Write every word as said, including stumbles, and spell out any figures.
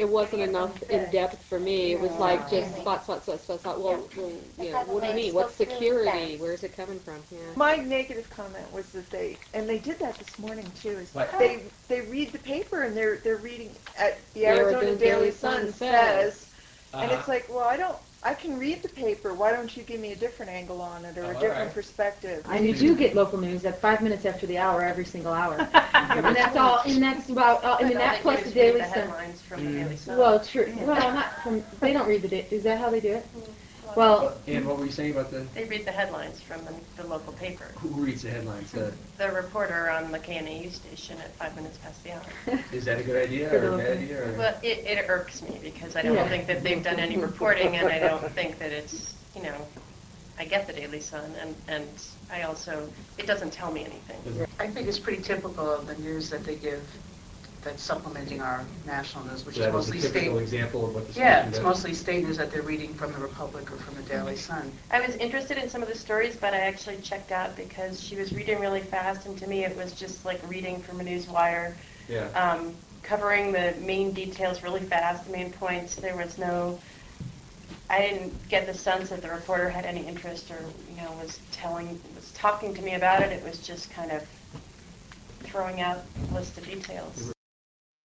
it wasn't enough in depth for me. It was like just spot, spot, spot, spot, spot. Well, well you know, what do you mean? What's security? Where's it coming from? Yeah. My negative comment was that they, and they did that this morning too, is What? they they read the paper and they're they're reading at the The Arizona Arizona Daily Daily Sun Sun says, says. and Uh-huh. it's like, well, I don't, I can read the paper. Why don't you give me a different angle on it or Oh, a all different right. perspective? And you do get local news at five minutes after the hour every single hour. And that's all, and that's about, uh, I mean, that plus the Daily the Sun. headlines from the Daily Sun. Well, true, well, not from, they don't read the, da- is that how they do it? Well, And what were you saying about the, They read the headlines from the, the local paper. who reads the headlines? The, The reporter on the K N A U station at five minutes past the hour. is that a good idea For or the a bad local- idea? Or? Well, it, it irks me because I don't Yeah. think that they've done any reporting, and I don't think that it's, you know, I get the Daily Sun, and, and I also, it doesn't tell me anything. I think it's pretty typical of the news that they give that's supplementing our national news, which So is that was a mostly state. typical example of what the Yeah, station it's does? mostly state news that they're reading from the Republic or from the Daily Sun. I was interested in some of the stories, but I actually checked out because she was reading really fast, and to me it was just like reading from a news wire, Yeah. um, covering the main details really fast, the main points. There was no, I didn't get the sense that the reporter had any interest or, you know, was telling, was talking to me about it. It was just kind of throwing out a list of details.